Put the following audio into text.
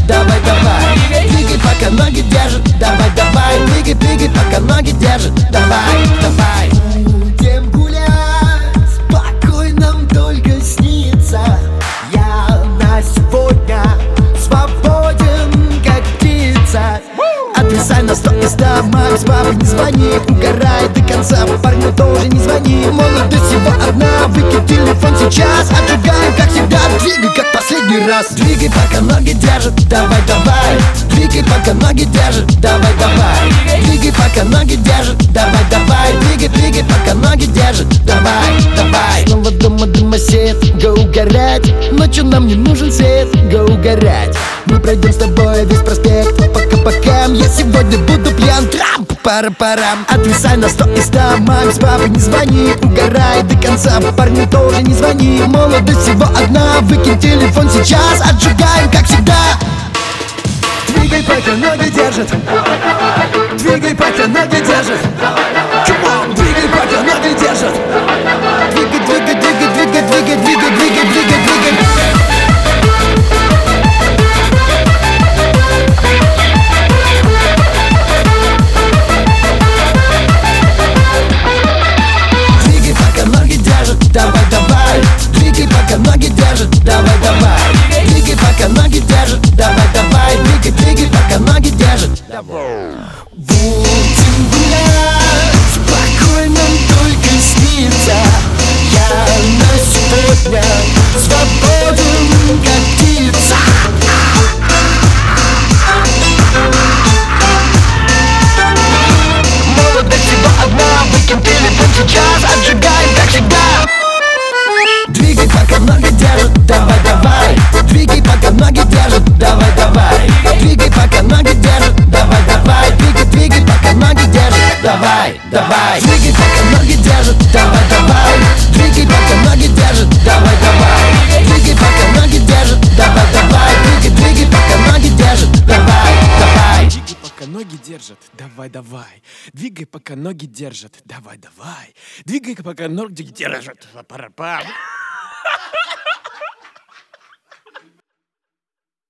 давай, давай. Двигай, пока ноги держат, давай, давай. Двигай, двигай, пока ноги держат, давай, давай. Будем гулять, спокойно нам только снится. Я на сегодня свободен, как птица. Отвисай на 100 и 100, маме с папой не звони. Угорай до конца, парню тоже не звони. Молодость всего одна, выкинь телефон сейчас. Отжигаем, как всегда, двигай, как последний раз. Двигай, пока ноги держат, давай, давай. Двигай, пока ноги держат, давай, давай. Двигай, пока ноги держат, давай, давай. Двигай, двигай, пока ноги держат, давай, давай. Снова дома дымосед, го угорать. Ночью нам не нужен свет, го угорать. Мы пройдем с тобой весь проспект пока-пока. Я сегодня буду пьян, трам, пара-парам. Отвисай на 100 и 100, маме с папой не звони. Угорай до конца, парню тоже не звони. Молодость всего одна, выкинь телефон сейчас. Отжигаем, как всегда. Двигай, пока ноги держат. Двигай, пока ноги держат. Двигай, пока ноги держат. Двигай, двигай, двигай, двигай, двигай, двигай, двигай, двигай, двигай. Давай, давай, двигай, пока ноги держат, давай, давай. Двигай, пока ноги держат, давай, давай. Двигай, двигай, пока ноги держат, давай. Будем гулять, спокойно только снится. Я на сегодня свободен, как птица. Молодость всего одна, выкинь телефон сейчас. Отжигаем, как всегда. Двигай, пока ноги держат, давай, давай. Двигай, пока ноги держат, давай, давай. Двигай, пока ноги держат, давай, давай. Двигай, двигай, пока ноги держат, давай, давай. Двигай, пока ноги держат, давай, давай. Двигай, пока ноги держат, давай, давай. Двигай, пока ноги держат, давай, давай. Двигай, двигай, пока ноги держат, давай, давай. Двигай, пока ноги держат, давай, давай. Двигай, пока ноги держат, давай, давай. Двигай, пока ноги держат, пара-пара.